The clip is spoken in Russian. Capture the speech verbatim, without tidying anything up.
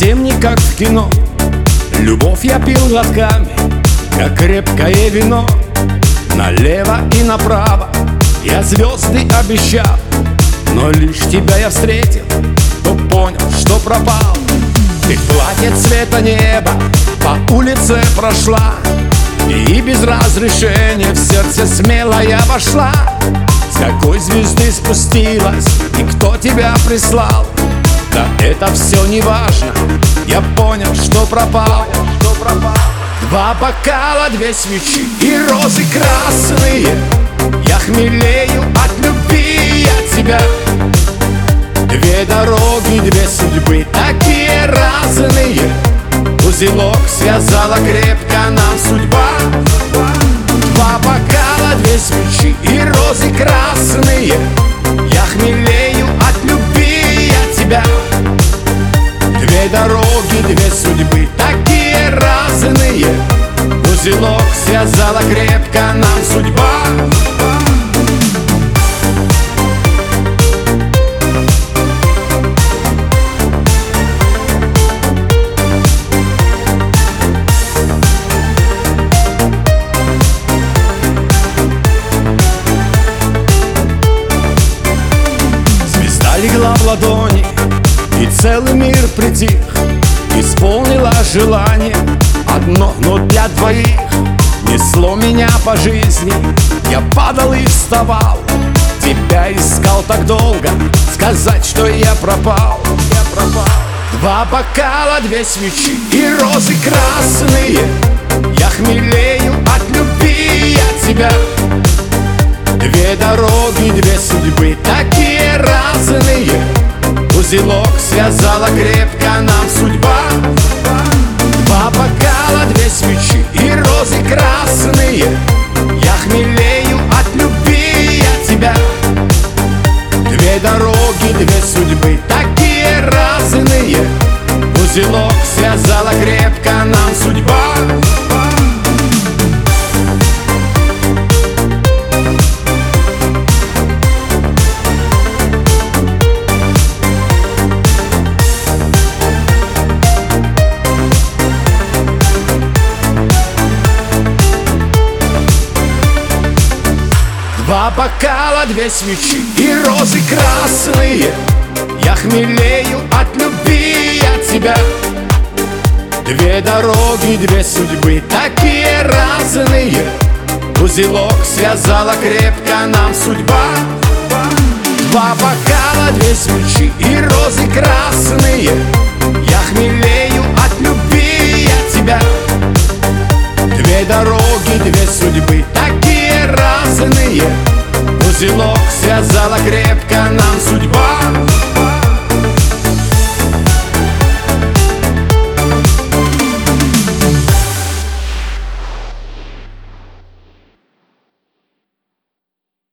совсем не как в кино. Любовь я пил глотками, как крепкое вино. Налево и направо я звезды обещал, но лишь тебя я встретил, то понял, что пропал. Ты в платье цвета неба по улице прошла, и без разрешения в сердце смело я вошла. С какой звезды спустилась и кто тебя прислал? Да это все не важно, я понял, что пропал. Два бокала, две свечи и розы красные. Я хмелею от любви от тебя. Две дороги, две судьбы, такие разные. Узелок связала крепко нам судьба. Два бокала, две свечи и розы красные. Я хмелею от любви от тебя. Две дороги, две судьбы, такие разные. Узелок связала крепко нам судьба. Звезда легла в ладони, и целый мир притих. Исполнила желание одно, но для двоих. Несло меня по жизни, я падал и вставал. Тебя искал так долго, сказать, что я пропал, я пропал. Два бокала, две свечи и розы красные. Я хмелею от любви от тебя. Две дороги, две судьбы, такие разные. Узелок связала крепко нам судьба. Два бокала, две свечи и розы красные. Я хмелею от любви от тебя. Две дороги, две судьбы, такие разные. Узелок связала крепко нам судьба. Два бокала, две свечи и розы красные. Я хмелею от любви от тебя. Две дороги, две судьбы, такие разные. Узелок связала крепко нам судьба. Два бокала, две свечи и розы красные. Я хмелею